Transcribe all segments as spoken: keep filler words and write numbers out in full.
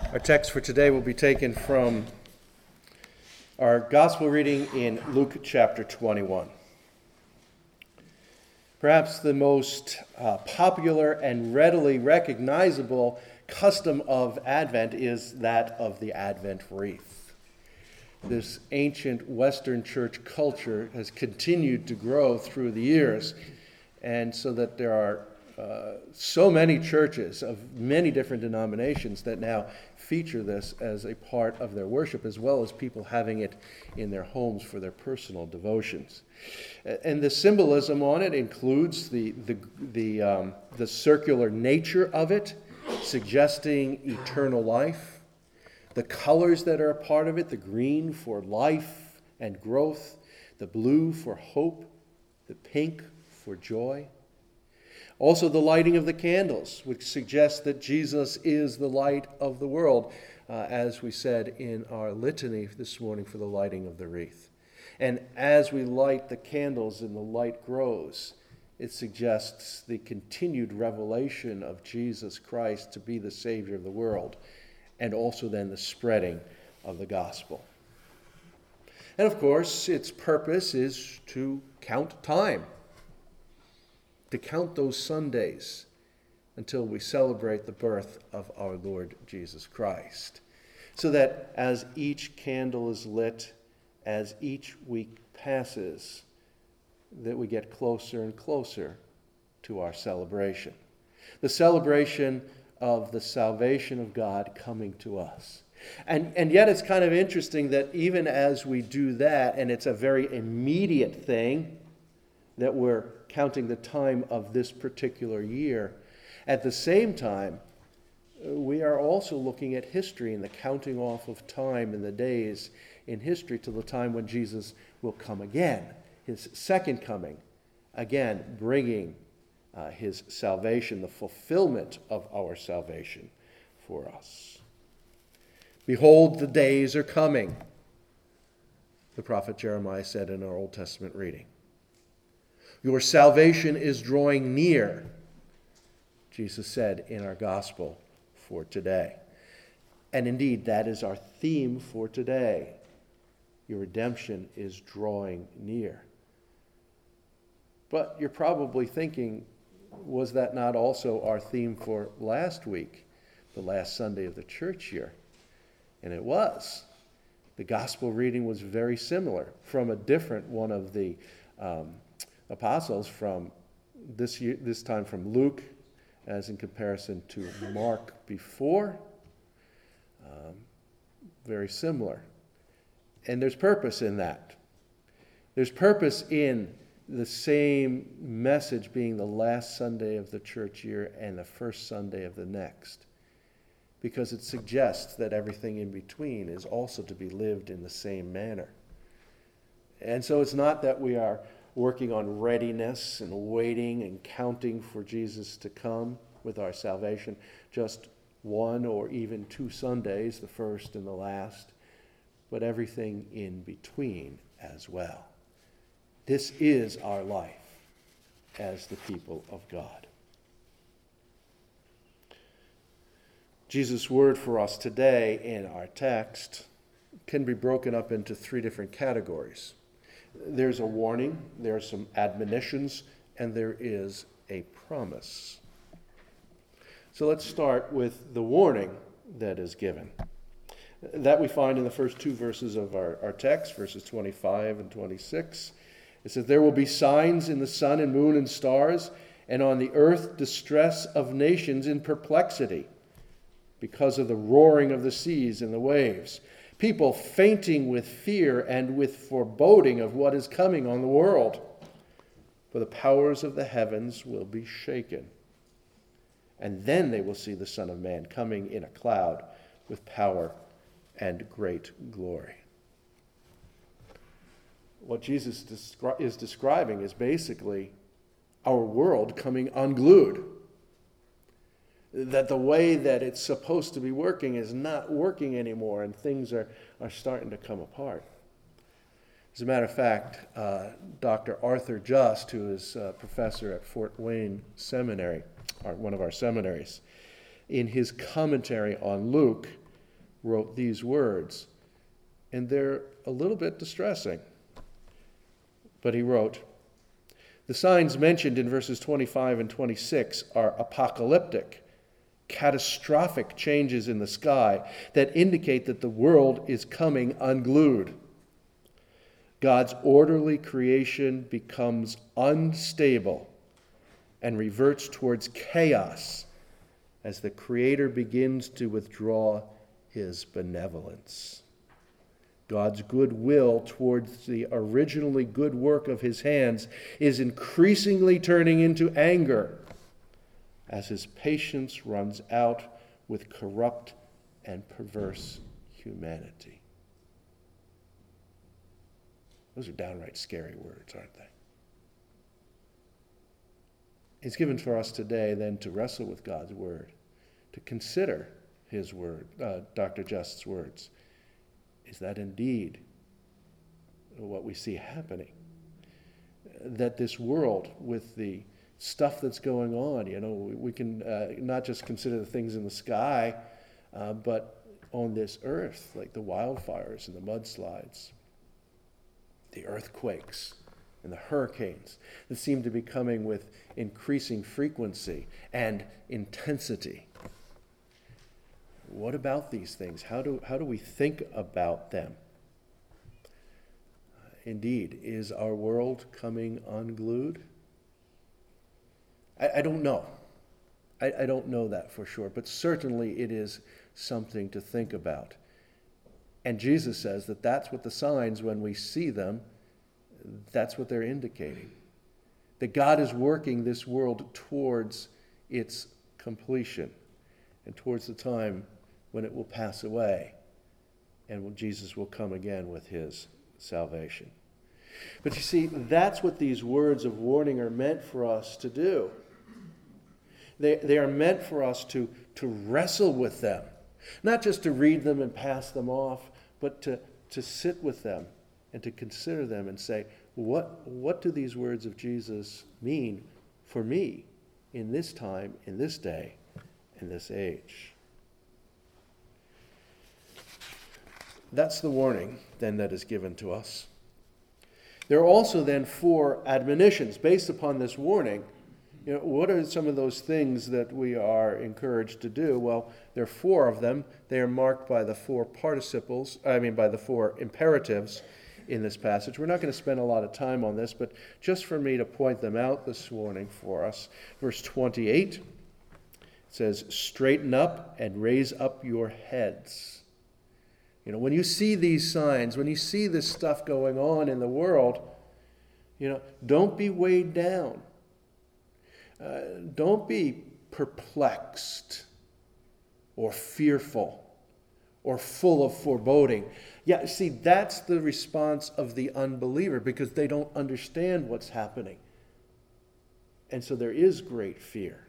Our text for today will be taken from our gospel reading in Luke chapter twenty-one. Perhaps the most uh, popular and readily recognizable custom of Advent is that of the Advent wreath. This ancient Western church culture has continued to grow through the years, and so that there are uh, so many churches of many different denominations that now feature this as a part of their worship, as well as people having it in their homes for their personal devotions. And the symbolism on it includes the the the, um, the circular nature of it, suggesting eternal life. The colors that are a part of it, the green for life and growth, the blue for hope, the pink for joy. Also the lighting of the candles, which suggests that Jesus is the light of the world, uh, as we said in our litany this morning for the lighting of the wreath. And as we light the candles and the light grows, it suggests the continued revelation of Jesus Christ to be the Savior of the world, and also then the spreading of the gospel. And of course, its purpose is to count time, to count those Sundays until we celebrate the birth of our Lord Jesus Christ, so that as each candle is lit, as each week passes, that we get closer and closer to our celebration. The celebration of the salvation of God coming to us. And, and yet it's kind of interesting that even as we do that, and it's a very immediate thing, that we're counting the time of this particular year, at the same time, we are also looking at history and the counting off of time and the days in history to the time when Jesus will come again, his second coming, again bringing uh, his salvation, the fulfillment of our salvation for us. Behold, the days are coming, the prophet Jeremiah said in our Old Testament reading. Your salvation is drawing near, Jesus said in our gospel for today. And indeed, that is our theme for today. Your redemption is drawing near. But you're probably thinking, was that not also our theme for last week, the last Sunday of the church year? And it was. The gospel reading was very similar from a different one of the um, apostles, from this year, this time from Luke, as in comparison to Mark before. Um, very similar. And there's purpose in that. There's purpose in the same message being the last Sunday of the church year and the first Sunday of the next, because it suggests that everything in between is also to be lived in the same manner. And so it's not that we are working on readiness and waiting and counting for Jesus to come with our salvation, just one or even two Sundays, the first and the last, but everything in between as well. This is our life as the people of God. Jesus' word for us today in our text can be broken up into three different categories. There's a warning, there are some admonitions, and there is a promise. So let's start with the warning that is given. That we find in the first two verses of our, our text, verses twenty-five and twenty-six. It says, there will be signs in the sun and moon and stars, and on the earth distress of nations in perplexity, because of the roaring of the seas and the waves. People fainting with fear and with foreboding of what is coming on the world. For the powers of the heavens will be shaken. And then they will see the Son of Man coming in a cloud with power and great glory. What Jesus descri- is describing is basically our world coming unglued. That the way that it's supposed to be working is not working anymore, and things are, are starting to come apart. As a matter of fact, uh, Doctor Arthur Just, who is a professor at Fort Wayne Seminary, or one of our seminaries, in his commentary on Luke, wrote these words, and they're a little bit distressing. But he wrote, "The signs mentioned in verses twenty-five and twenty-six are apocalyptic, catastrophic changes in the sky that indicate that the world is coming unglued. God's orderly creation becomes unstable and reverts towards chaos as the Creator begins to withdraw his benevolence. God's goodwill towards the originally good work of his hands is increasingly turning into anger as his patience runs out with corrupt and perverse humanity." Those are downright scary words, aren't they? It's given for us today then to wrestle with God's word, to consider his word, uh, Doctor Just's words. Is that indeed what we see happening? That this world, with the stuff that's going on, you know, we can uh, not just consider the things in the sky, uh, but on this earth, like the wildfires and the mudslides, the earthquakes and the hurricanes that seem to be coming with increasing frequency and intensity. What about these things? How do, how do we think about them? Indeed, is our world coming unglued? I, I don't know. I, I don't know that for sure, but certainly it is something to think about. And Jesus says that that's what the signs, when we see them, that's what they're indicating. That God is working this world towards its completion and towards the time when it will pass away and when Jesus will come again with his salvation. But you see, that's what these words of warning are meant for us to do. They, they are meant for us to, to wrestle with them. Not just to read them and pass them off, but to, to sit with them and to consider them and say, what, what do these words of Jesus mean for me in this time, in this day, in this age? That's the warning then that is given to us. There are also then four admonitions based upon this warning. You know, what are some of those things that we are encouraged to do? Well, there are four of them. They are marked by the four participles, I mean by the four imperatives in this passage. We're not going to spend a lot of time on this, but just for me to point them out this morning for us. Verse twenty-eight, it says, "Straighten up and raise up your heads." You know, when you see these signs, when you see this stuff going on in the world, you know, don't be weighed down. Uh, don't be perplexed or fearful or full of foreboding. Yeah, see, that's the response of the unbeliever because they don't understand what's happening. And so there is great fear.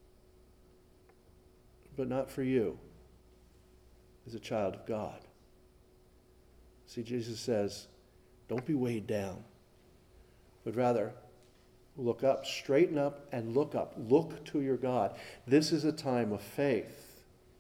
But not for you as a child of God. See, Jesus says, don't be weighed down, but rather look up, straighten up, and look up. Look to your God. This is a time of faith.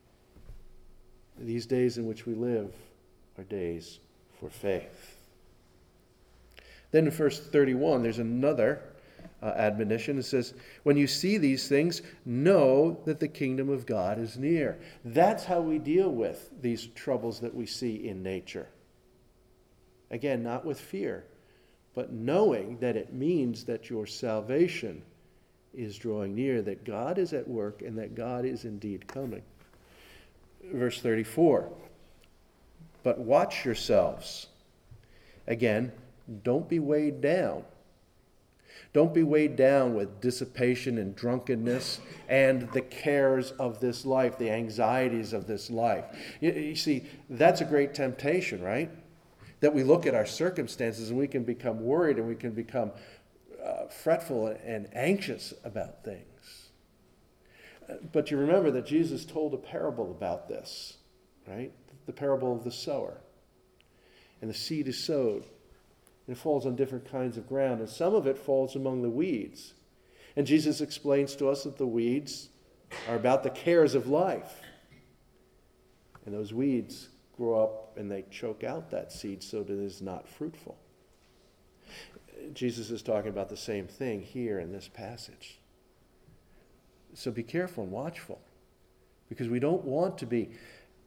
These days in which we live are days for faith. Then in verse thirty-one, there's another uh, admonition. It says, when you see these things, know that the kingdom of God is near. That's how we deal with these troubles that we see in nature. Again, not with fear, but knowing that it means that your salvation is drawing near, that God is at work, and that God is indeed coming. Verse thirty-four, but watch yourselves. Again, don't be weighed down. Don't be weighed down with dissipation and drunkenness and the cares of this life, the anxieties of this life. You, you see, that's a great temptation, right? That we look at our circumstances and we can become worried and we can become uh, fretful and anxious about things. But you remember that Jesus told a parable about this, right? The parable of the sower. And the seed is sowed. And it falls on different kinds of ground. And some of it falls among the weeds. And Jesus explains to us that the weeds are about the cares of life. And those weeds grow up and they choke out that seed so that it is not fruitful. Jesus is talking about the same thing here in this passage. So be careful and watchful, because we don't want to be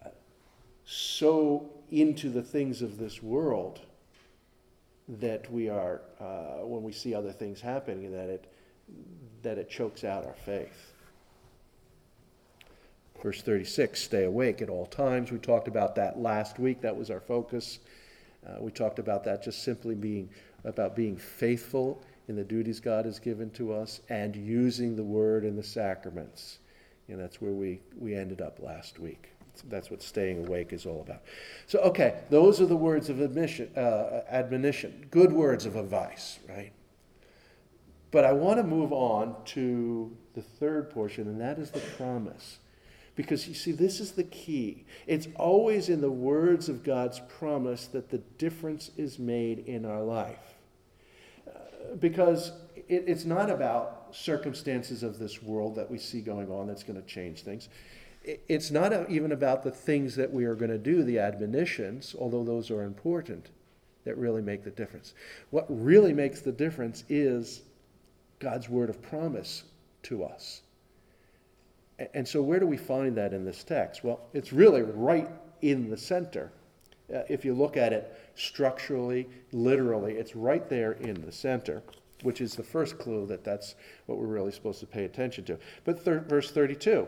so into the things of this world that we are, uh, when we see other things happening, that it that it chokes out our faith. Verse thirty-six, stay awake at all times. We talked about that last week. That was our focus. Uh, we talked about that just simply being about being faithful in the duties God has given to us and using the word and the sacraments. And that's where we, we ended up last week. That's what staying awake is all about. So, okay, those are the words of admission, uh, admonition, good words of advice, right? But I want to move on to the third portion, and that is the promise. Because, you see, this is the key. It's always in the words of God's promise that the difference is made in our life. Uh, because it, it's not about circumstances of this world that we see going on that's going to change things. It, it's not even about the things that we are going to do, the admonitions, although those are important, that really make the difference. What really makes the difference is God's word of promise to us. And so where do we find that in this text? Well, it's really right in the center. Uh, if you look at it structurally, literally, it's right there in the center, which is the first clue that that's what we're really supposed to pay attention to. But thir- verse thirty-two,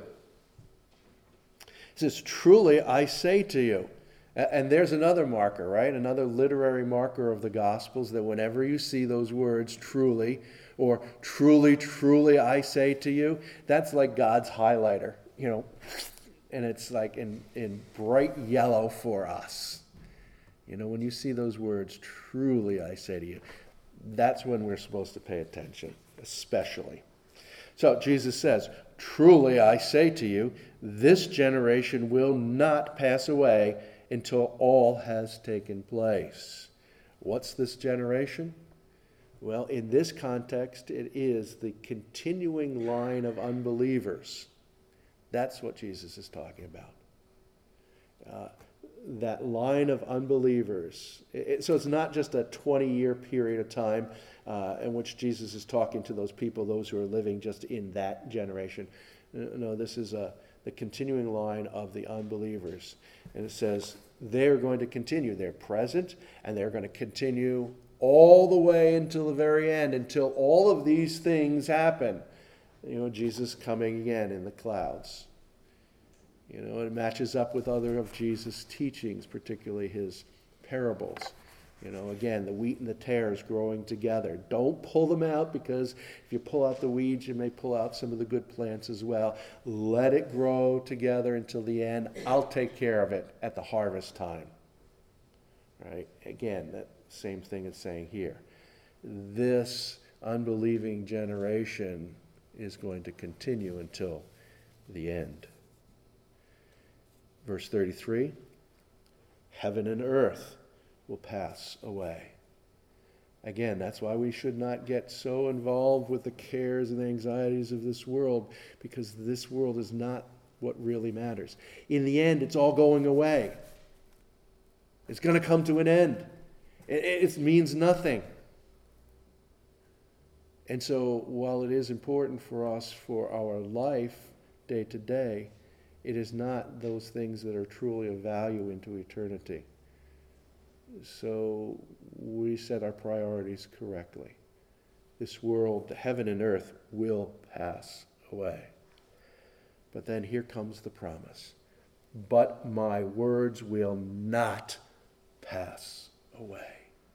it says, truly I say to you. And there's another marker, right? Another literary marker of the Gospels, that whenever you see those words, truly, or truly, truly I say to you, that's like God's highlighter, you know, and it's like in, in bright yellow for us. You know, when you see those words, truly I say to you, that's when we're supposed to pay attention, especially. So Jesus says, truly I say to you, this generation will not pass away until all has taken place. What's this generation? Well, in this context, it is the continuing line of unbelievers. That's what Jesus is talking about. Uh, that line of unbelievers. It, so it's not just a twenty-year period of time uh, in which Jesus is talking to those people, those who are living just in that generation. No, this is a, the continuing line of the unbelievers. And it says they're going to continue. They're present, and they're going to continue all the way until the very end, until all of these things happen. You know, Jesus coming again in the clouds. You know, it matches up with other of Jesus' teachings, particularly his parables. You know, again, the wheat and the tares growing together. Don't pull them out, because if you pull out the weeds, you may pull out some of the good plants as well. Let it grow together until the end. I'll take care of it at the harvest time. Right? Again, that same thing it's saying here. This unbelieving generation is going to continue until the end. Verse thirty-three, heaven and earth will pass away. Again, that's why we should not get so involved with the cares and anxieties of this world, because this world is not what really matters. In the end, it's all going away. It's going to come to an end. It, it means nothing. And so, while it is important for us for our life day to day, it is not those things that are truly of value into eternity. So we set our priorities correctly. This world, the heaven and earth, will pass away. But then here comes the promise. But my words will not pass away.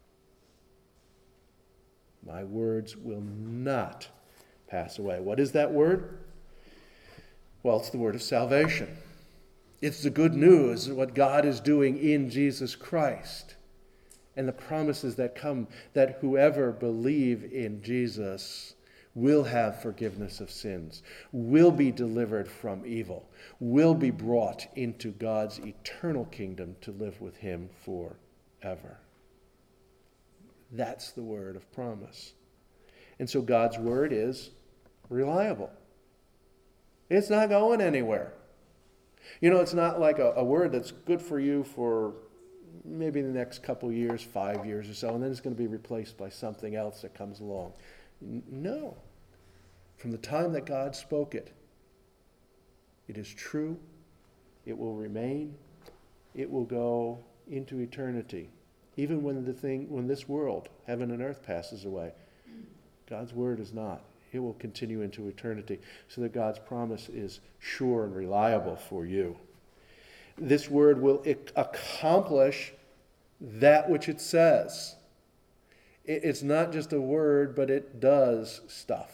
My words will not pass away. What is that word? Well, it's the word of salvation. It's the good news of what God is doing in Jesus Christ. And the promises that come, that whoever believe in Jesus will have forgiveness of sins, will be delivered from evil, will be brought into God's eternal kingdom to live with him forever. That's the word of promise. And so God's word is reliable. It's not going anywhere. You know, it's not like a, a word that's good for you for maybe the next couple years, five years or so, and then it's going to be replaced by something else that comes along. N- no. From the time that God spoke it, it is true, it will remain, it will go into eternity. Even when the thing, when this world, heaven and earth, passes away, God's word is not. It will continue into eternity, so that God's promise is sure and reliable for you. This word will accomplish that which it says. It's not just a word, but it does stuff.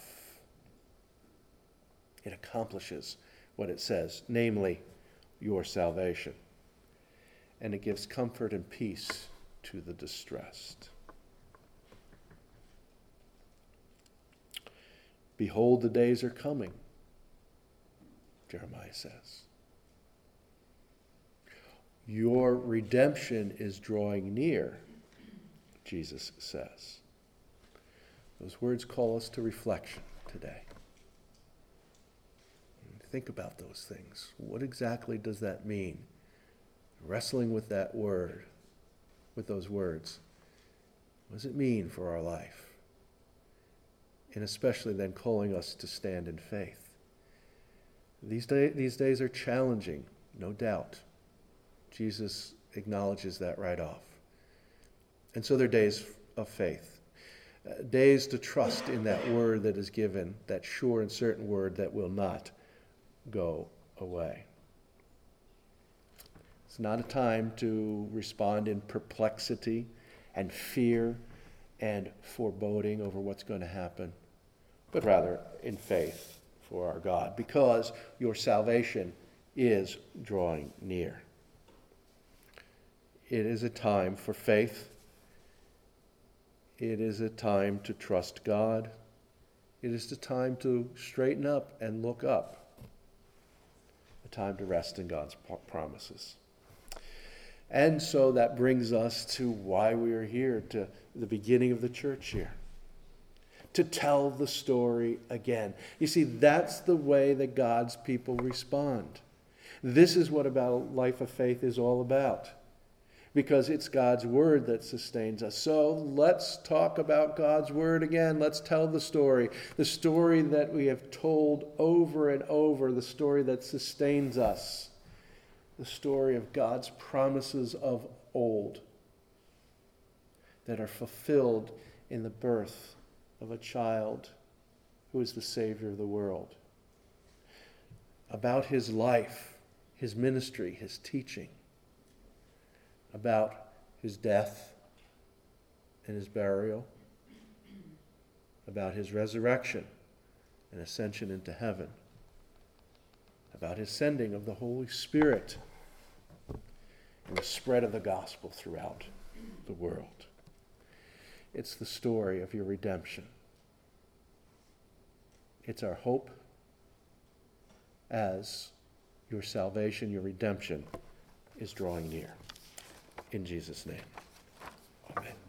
It accomplishes what it says, namely your salvation. And it gives comfort and peace to the distressed. Behold, the days are coming, Jeremiah says. Your redemption is drawing near, Jesus says. Those words call us to reflection today. Think about those things. What exactly does that mean? Wrestling with that word, with those words. What does it mean for our life? And especially then calling us to stand in faith. These, day, these days are challenging, no doubt. Jesus acknowledges that right off. And so they're days of faith. Uh, days to trust in that word that is given, that sure and certain word that will not go away. It's not a time to respond in perplexity and fear and foreboding over what's going to happen, but rather in faith for our God, because your salvation is drawing near. It is a time for faith. It is a time to trust God. It is the time to straighten up and look up. A time to rest in God's promises. And so that brings us to why we are here, to the beginning of the church here. To tell the story again. You see, that's the way that God's people respond. This is what about life of faith is all about. Because it's God's word that sustains us. So let's talk about God's word again. Let's tell the story. The story that we have told over and over. The story that sustains us. The story of God's promises of old that are fulfilled in the birth of a child who is the Savior of the world. About his life, his ministry, his teaching. About his death and his burial. About his resurrection and ascension into heaven. About his sending of the Holy Spirit and the spread of the gospel throughout the world. It's the story of your redemption. It's our hope as your salvation, your redemption is drawing near. In Jesus' name, amen.